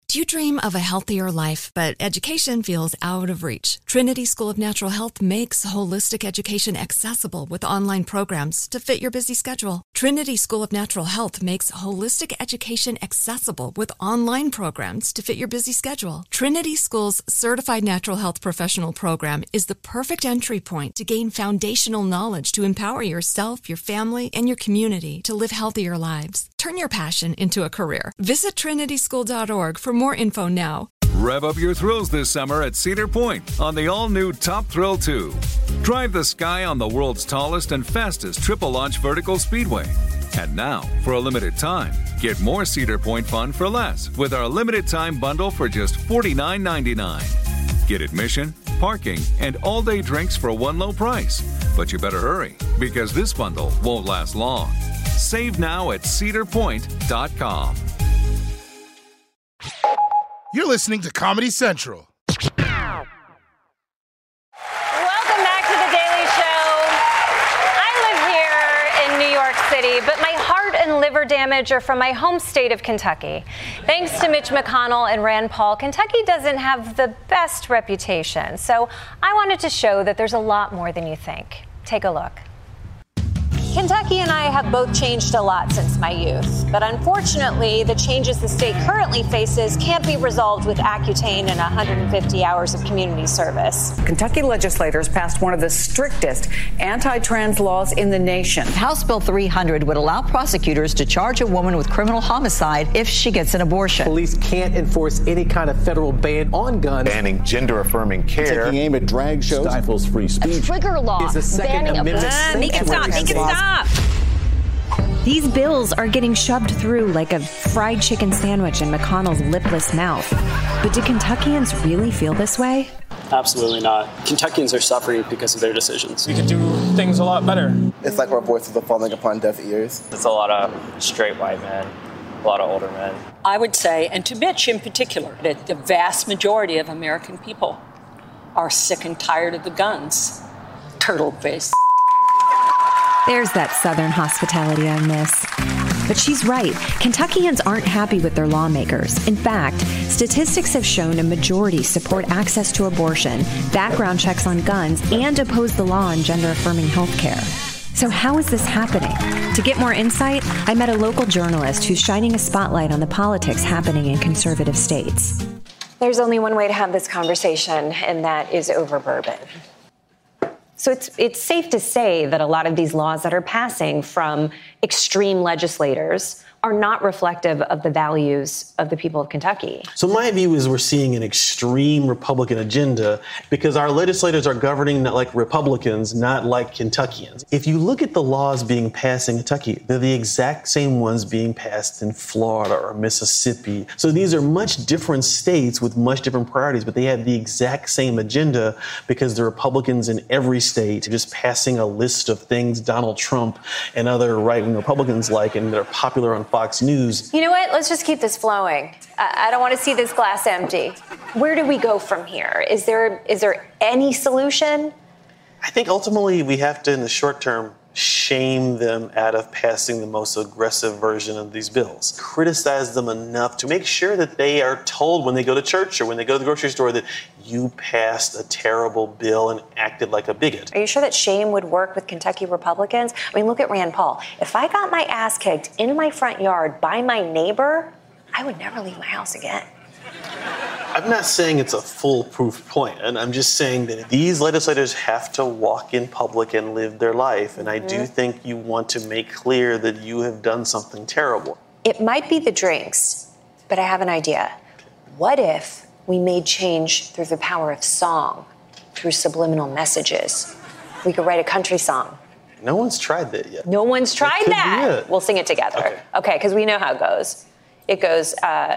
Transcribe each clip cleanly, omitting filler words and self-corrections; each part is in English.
Do you dream of a healthier life, but education feels out of reach? Trinity School of Natural Health makes holistic education accessible with online programs to fit your busy schedule. Trinity School of Natural Health makes holistic education accessible with online programs to fit your busy schedule. Trinity School's Certified Natural Health Professional Program is the perfect entry point to gain foundational knowledge to empower yourself, your family, and your community to live healthier lives. Turn your passion into a career. Visit trinityschool.org for more info now. Rev up your thrills this summer at Cedar Point on the all-new Top Thrill 2. Drive the sky on the world's tallest and fastest triple-launch vertical speedway. And now, for a limited time, get more Cedar Point fun for less with our limited-time bundle for just $49.99. Get admission, parking, and all-day drinks for one low price. But you better hurry, because this bundle won't last long. Save now at cedarpoint.com. You're listening to Comedy Central. Welcome back to The Daily Show. I live here in New York City, but my heart and liver damage are from my home state of Kentucky. Thanks to Mitch McConnell and Rand Paul, Kentucky doesn't have the best reputation. So I wanted to show that there's a lot more than you think. Take a look. Kentucky and I have both changed a lot since my youth, but unfortunately, the changes the state currently faces can't be resolved with Accutane and 150 hours of community service. Kentucky legislators passed one of the strictest anti-trans laws in the nation. House Bill 300 would allow prosecutors to charge a woman with criminal homicide if she gets an abortion. Police can't enforce any kind of federal ban on guns. Banning gender-affirming care. Taking aim at drag shows. Stifles free speech. A trigger law. Is a Second Amendment. Make it stop. These bills are getting shoved through like a fried chicken sandwich in McConnell's lipless mouth. But do Kentuckians really feel this way? Absolutely not. Kentuckians are suffering because of their decisions. We could do things a lot better. It's like our voices are falling upon deaf ears. It's a lot of straight white men, a lot of older men. I would say, and to Mitch in particular, that the vast majority of American people are sick and tired of the guns. Turtle face. There's that Southern hospitality I miss. But she's right. Kentuckians aren't happy with their lawmakers. In fact, statistics have shown a majority support access to abortion, background checks on guns, and oppose the law on gender-affirming health care. So how is this happening? To get more insight, I met a local journalist who's shining a spotlight on the politics happening in conservative states. There's only one way to have this conversation, and that is over bourbon. So it's safe to say that a lot of these laws that are passing from extreme legislators are not reflective of the values of the people of Kentucky. So my view is we're seeing an extreme Republican agenda because our legislators are governing not like Republicans, not like Kentuckians. If you look at the laws being passed in Kentucky, they're the exact same ones being passed in Florida or Mississippi. So these are much different states with much different priorities, but they have the exact same agenda because the Republicans in every state are just passing a list of things Donald Trump and other right-wing Republicans like, and they're popular on Fox News. You know what? Let's just keep this flowing. I don't want to see this glass empty. Where do we go from here? Is there any solution? I think ultimately we have to, in the short term, shame them out of passing the most aggressive version of these bills. Criticize them enough to make sure that they are told when they go to church or when they go to the grocery store that you passed a terrible bill and acted like a bigot. Are you sure that shame would work with Kentucky Republicans? I mean, look at Rand Paul. If I got my ass kicked in my front yard by my neighbor, I would never leave my house again. I'm not saying it's a foolproof point, and I'm just saying that these legislators have to walk in public and live their life, and I do think you want to make clear that you have done something terrible. It might be the drinks, but I have an idea. What if we made change through the power of song, through subliminal messages? We could write a country song. No one's tried that yet. No one's tried that. We'll sing it together. Okay, because we know how it goes. It goes,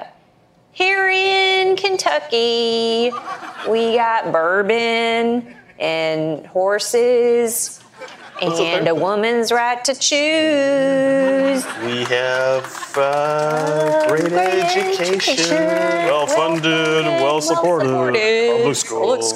here in Kentucky, we got bourbon and horses and a woman's right to choose. We have great education, well-funded, well-supported public schools.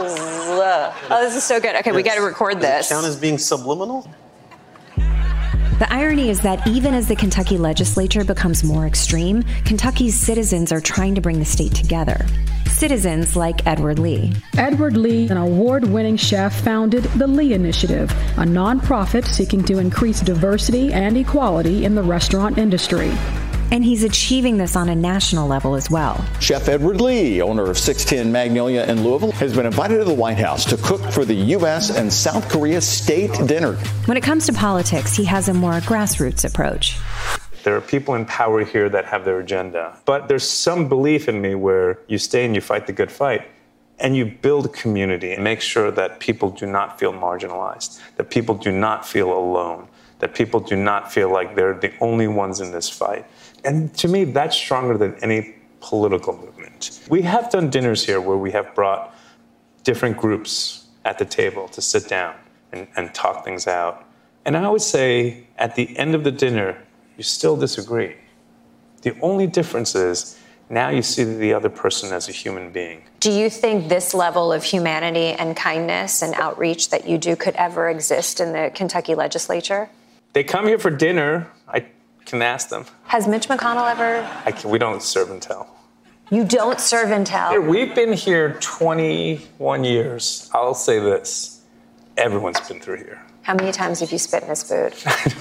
Oh, this is so good. Okay, we got to record this. Does it count as being subliminal? The irony is that even as the Kentucky legislature becomes more extreme, Kentucky's citizens are trying to bring the state together. Citizens like Edward Lee. Edward Lee, an award-winning chef, founded the Lee Initiative, a nonprofit seeking to increase diversity and equality in the restaurant industry. And he's achieving this on a national level as well. Chef Edward Lee, owner of 610 Magnolia in Louisville, has been invited to the White House to cook for the U.S. and South Korea state dinner. When it comes to politics, he has a more grassroots approach. There are people in power here that have their agenda. But there's some belief in me where you stay and you fight the good fight, and you build a community and make sure that people do not feel marginalized, that people do not feel alone, that people do not feel like they're the only ones in this fight. And to me, that's stronger than any political movement. We have done dinners here where we have brought different groups at the table to sit down and talk things out. And I always say, at the end of the dinner, you still disagree. The only difference is now you see the other person as a human being. Do you think this level of humanity and kindness and outreach that you do could ever exist in the Kentucky legislature? They come here for dinner. I can ask them. Has Mitch McConnell ever? We don't serve and tell. You don't serve and tell? We've been here 21 years. I'll say this. Everyone's been through here. How many times have you spit in his food?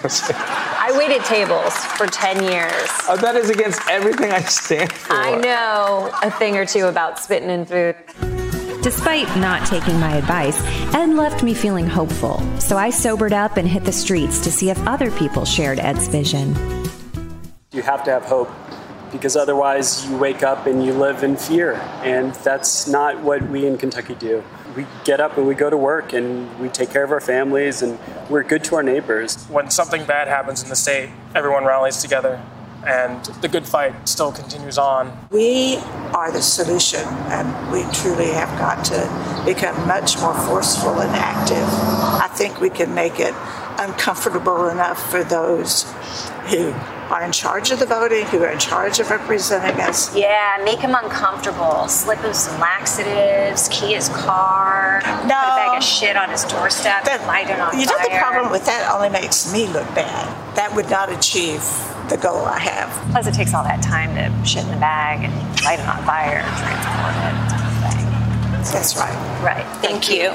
I waited tables for 10 years. Oh, that is against everything I stand for. I know a thing or two about spitting in food. Despite not taking my advice, Ed left me feeling hopeful, so I sobered up and hit the streets to see if other people shared Ed's vision. You have to have hope, because otherwise you wake up and you live in fear, and that's not what we in Kentucky do. We get up and we go to work and we take care of our families and we're good to our neighbors. When something bad happens in the state, everyone rallies together and the good fight still continues on. We are the solution, and we truly have got to become much more forceful and active. I think we can make it uncomfortable enough for those who are in charge of the voting, who are in charge of representing us. Yeah, make him uncomfortable. Slip him some laxatives, key his car, put a bag of shit on his doorstep, light it on fire. You know, the problem with that only makes me look bad. That would not achieve the goal I have. Plus, it takes all that time to shit in the bag and light it on fire and transport it. That's right. Right. Thank you.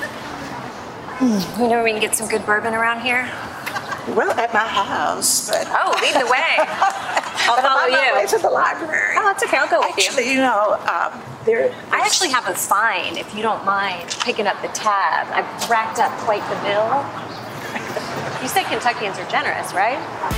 You know where we can get some good bourbon around here? Well, at my house, but... Oh, lead the way. I'll follow you. I'm on my way to the library. Oh, that's okay. I'll go with you. Actually, you know, I actually have a fine, if you don't mind picking up the tab. I've racked up quite the bill. You say Kentuckians are generous, right?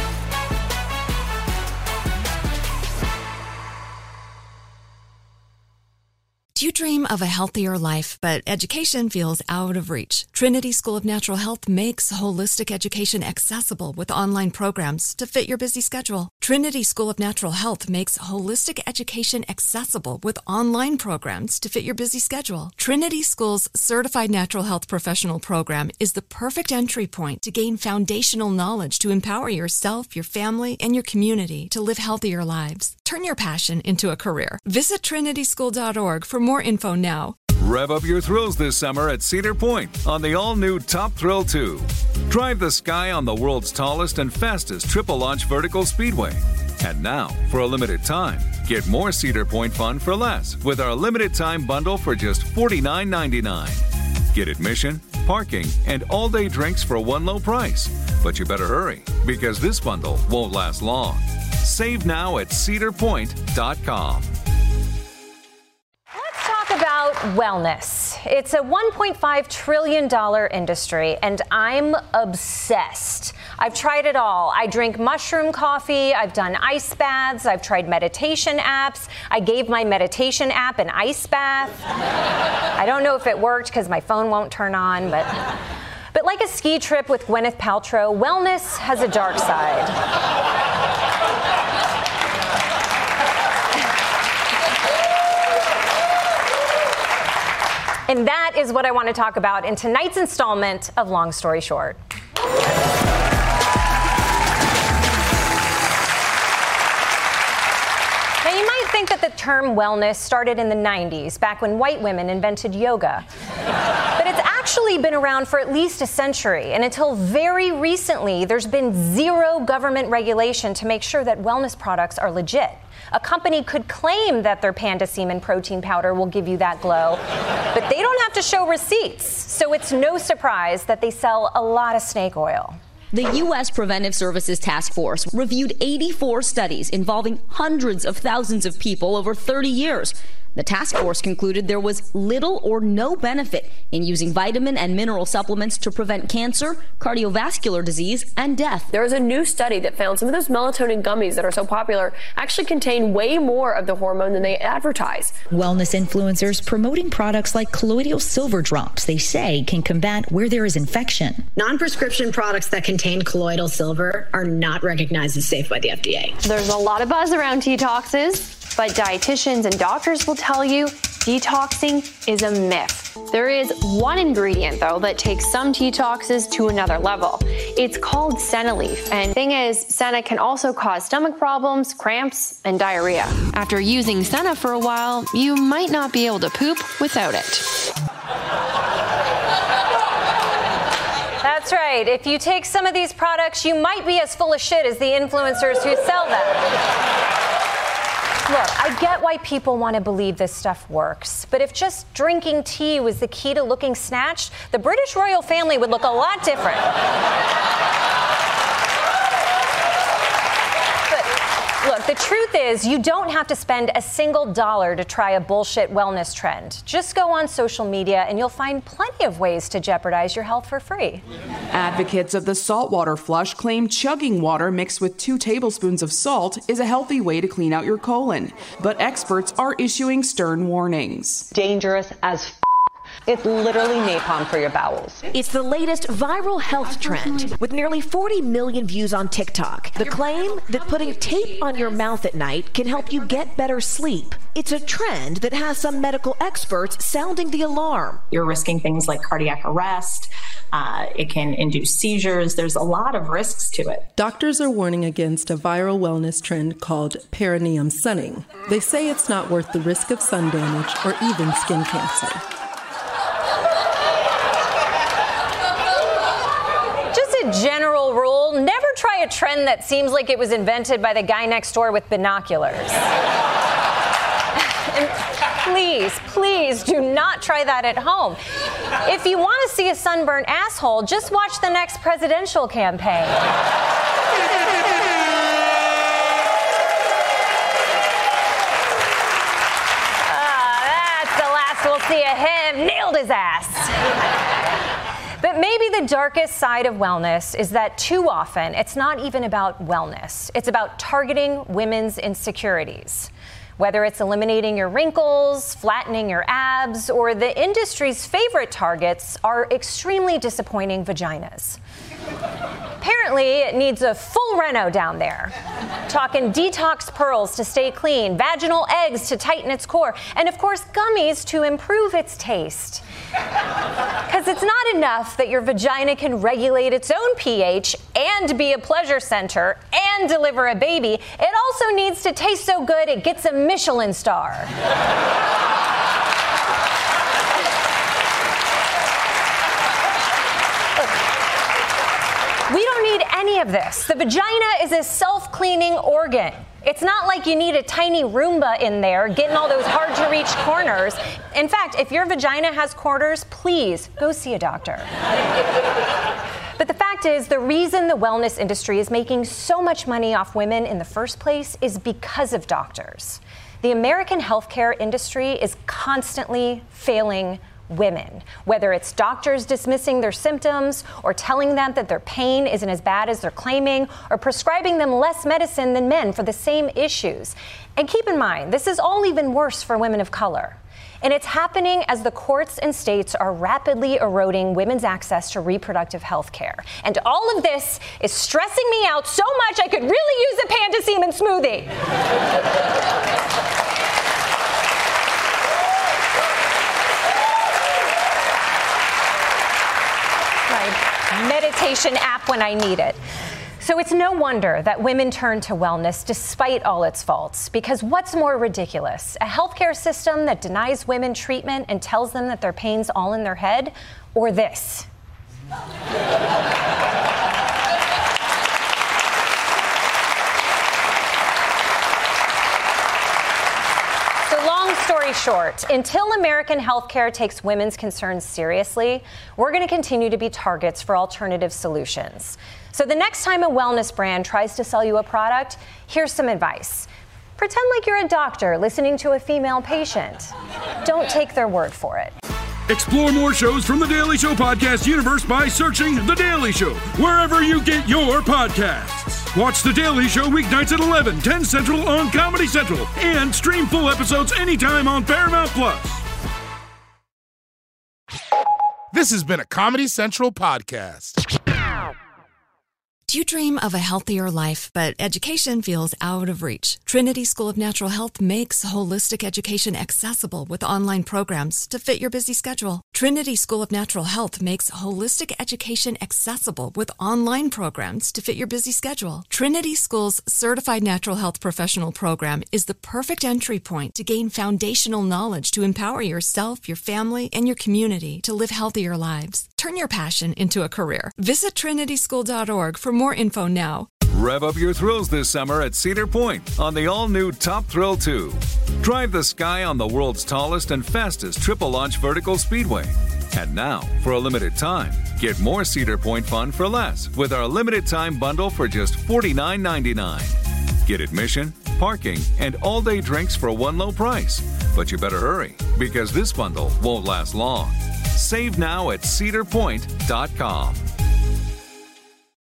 Do you dream of a healthier life, but education feels out of reach? Trinity School of Natural Health makes holistic education accessible with online programs to fit your busy schedule. Trinity School of Natural Health makes holistic education accessible with online programs to fit your busy schedule. Trinity School's Certified Natural Health Professional Program is the perfect entry point to gain foundational knowledge to empower yourself, your family, and your community to live healthier lives. Turn your passion into a career. Visit trinityschool.org for more info now. Rev up your thrills this summer at Cedar Point on the all-new Top Thrill 2. Drive the sky on the world's tallest and fastest triple-launch vertical speedway. And now, for a limited time, get more Cedar Point fun for less with our limited-time bundle for just $49.99. Get admission, parking, and all-day drinks for one low price. But you better hurry, because this bundle won't last long. Save now at cedarpoint.com. About wellness. It's a $1.5 trillion industry, and I'm obsessed. I've tried it all. I drink mushroom coffee. I've done ice baths. I've tried meditation apps. I gave my meditation app an ice bath. I don't know if it worked because my phone won't turn on, but like a ski trip with Gwyneth Paltrow, wellness has a dark side. And that is what I want to talk about in tonight's installment of Long Story Short. Now, you might think that the term wellness started in the 90s, back when white women invented yoga. But it's actually been around for at least a century, and until very recently, there's been zero government regulation to make sure that wellness products are legit. A company could claim that their panda semen protein powder will give you that glow, but they don't have to show receipts, so it's no surprise that they sell a lot of snake oil. The U.S. Preventive Services Task Force reviewed 84 studies involving hundreds of thousands of people over 30 years. The task force concluded there was little or no benefit in using vitamin and mineral supplements to prevent cancer, cardiovascular disease, and death. There was a new study that found some of those melatonin gummies that are so popular actually contain way more of the hormone than they advertise. Wellness influencers promoting products like colloidal silver drops they say can combat where there is infection. Non-prescription products that contain colloidal silver are not recognized as safe by the FDA. There's a lot of buzz around detoxes, but dietitians and doctors will tell you detoxing is a myth. There is one ingredient, though, that takes some detoxes to another level. It's called senna leaf. And the thing is, senna can also cause stomach problems, cramps, and diarrhea. After using senna for a while, you might not be able to poop without it. That's right. If you take some of these products, you might be as full of shit as the influencers who sell them. Look, I get why people want to believe this stuff works, but if just drinking tea was the key to looking snatched, the British royal family would look a lot different. Look, the truth is you don't have to spend a single dollar to try a bullshit wellness trend. Just go on social media and you'll find plenty of ways to jeopardize your health for free. Advocates of the saltwater flush claim chugging water mixed with 2 tablespoons of salt is a healthy way to clean out your colon. But experts are issuing stern warnings. Dangerous as It's literally napalm for your bowels. It's the latest viral health trend with nearly 40 million views on TikTok. The claim that putting tape on your mouth at night can help you get better sleep. It's a trend that has some medical experts sounding the alarm. You're risking things like cardiac arrest. It can induce seizures. There's a lot of risks to it. Doctors are warning against a viral wellness trend called perineum sunning. They say it's not worth the risk of sun damage or even skin cancer. General rule, never try a trend that seems like it was invented by the guy next door with binoculars. And please do not try that at home. If you want to see a sunburnt asshole, just watch the next presidential campaign. That's the last we'll see of him. Nailed his ass. But maybe the darkest side of wellness is that too often it's not even about wellness. It's about targeting women's insecurities. Whether it's eliminating your wrinkles, flattening your abs, or the industry's favorite targets are extremely disappointing vaginas. Apparently, it needs a full reno down there. Talking detox pearls to stay clean, vaginal eggs to tighten its core, and of course, gummies to improve its taste. Because it's not enough that your vagina can regulate its own pH and be a pleasure center and deliver a baby. It also needs to taste so good it gets a Michelin star. We don't need any of this. The vagina is a self-cleaning organ. It's not like you need a tiny Roomba in there getting all those hard-to-reach corners. In fact, if your vagina has corners, please go see a doctor. But the fact is, the reason the wellness industry is making so much money off women in the first place is because of doctors. The American healthcare industry is constantly failing women, whether it's doctors dismissing their symptoms or telling them that their pain isn't as bad as they're claiming or prescribing them less medicine than men for the same issues. And keep in mind, this is all even worse for women of color. And it's happening as the courts and states are rapidly eroding women's access to reproductive health care. And all of this is stressing me out so much I could really use a panda semen smoothie. Meditation app when I need it. So it's no wonder that women turn to wellness despite all its faults, because what's more ridiculous? A healthcare system that denies women treatment and tells them that their pain's all in their head? or this? Long story short, until American healthcare takes women's concerns seriously, we're going to continue to be targets for alternative solutions. So the next time a wellness brand tries to sell you a product, here's some advice. Pretend like you're a doctor listening to a female patient. Don't take their word for it. Explore more shows from The Daily Show podcast universe by searching The Daily Show wherever you get your podcasts. Watch The Daily Show weeknights at 11, 10 Central on Comedy Central, and stream full episodes anytime on Paramount+. This has been a Comedy Central podcast. Do you dream of a healthier life, but education feels out of reach? Trinity School of Natural Health makes holistic education accessible with online programs to fit your busy schedule. Trinity School of Natural Health makes holistic education accessible with online programs to fit your busy schedule. Trinity School's Certified Natural Health Professional Program is the perfect entry point to gain foundational knowledge to empower yourself, your family, and your community to live healthier lives. Turn your passion into a career. Visit trinityschool.org for more info now. Rev up your thrills this summer at Cedar Point on the all-new Top Thrill 2. Drive the sky on the world's tallest and fastest triple-launch vertical speedway. And now, for a limited time, get more Cedar Point fun for less with our limited-time bundle for just $49.99. Get admission, parking, and all-day drinks for one low price. But you better hurry, because this bundle won't last long. Save now at cedarpoint.com.